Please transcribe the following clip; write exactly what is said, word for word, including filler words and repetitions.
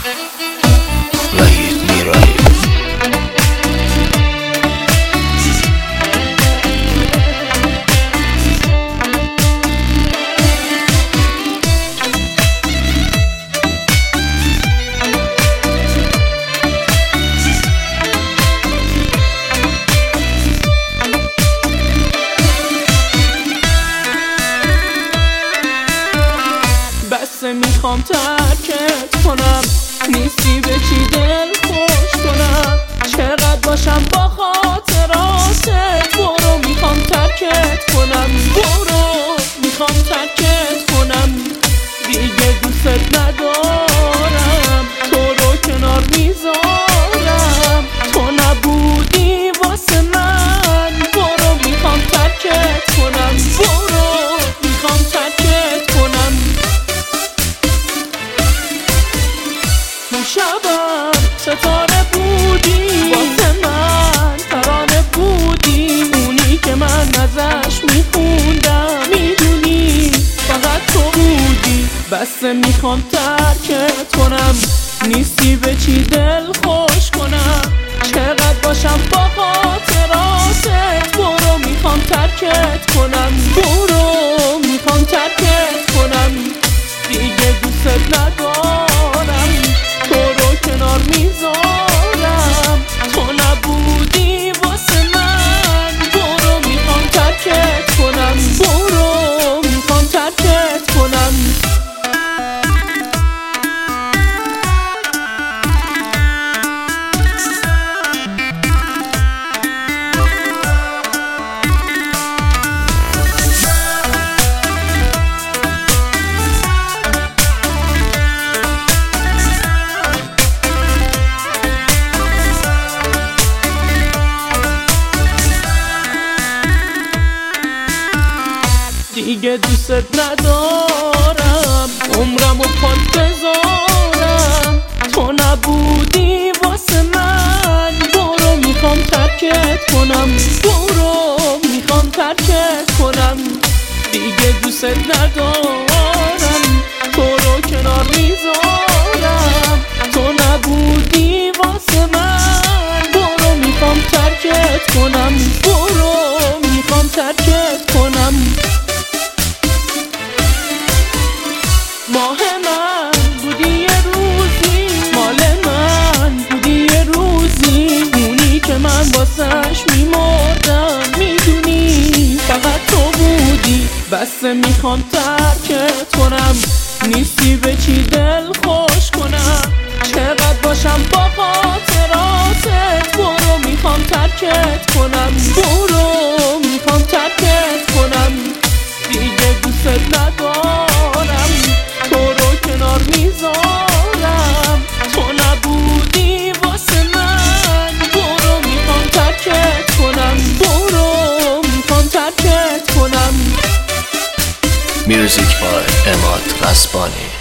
وحید میرایی. بسه میخوام ترکت کنم، نیستی به چی دل خوش کنم، چقدر باشم با خاطراتت. برو میخوام ترکت کنم، برو میخوام ترکت کنم، دیگه دوست ندارم، تو رو کنار میذارم، تو نبودی واسه من. برو میخوام ترکت کنم، برو میخوام ترکت کنم. اون شبم ستاره بودی واسه من، ترانه بودی، اونی که من ازش میخوندم، میدونی فقط تو بودی. بسه میخوام ترکت کنم، نیستی به چی دل خوش کنم، چقدر باشم با خاطراتت. برو میخوام ترکت کنم، برو میخوام ترکت کنم، دیگه دوست ندارم، تو رو کنار میذارم، تو نبودی واسه من. برو میخوام ترکت کنم، برو میخوام ترکت کنم. دیگه دوست ندارم، عمرمو پات بذارم، تو نبودی واسه من. برو میخوام ترکت کنم، برو میخوام ترکت کنم، دیگه دوست ندارم، تو رو کنار میذارم، تو نبودی واسه من. برو میخوام ترکت کنم، برو میخوام ترکت کنم. ماه من بودی یه روزی، مال من بودی یه روزی، اونی که من واسش میمردم، میدونی فقط تو بودی. بسه میخوام ترکت کنم، نیستی به چی دل خوش کنم، چقدر باشم با خاطراتت. برو میخوام ترکت کنم، برو میخوام ترکت کنم، دیگه دوست ندارم، تو رو کنار میذارم، تو نبودی واسه من. برو میخوام ترکت کنم، برو میخوام ترکت کنم. میوزیک بای اماد رسبانی.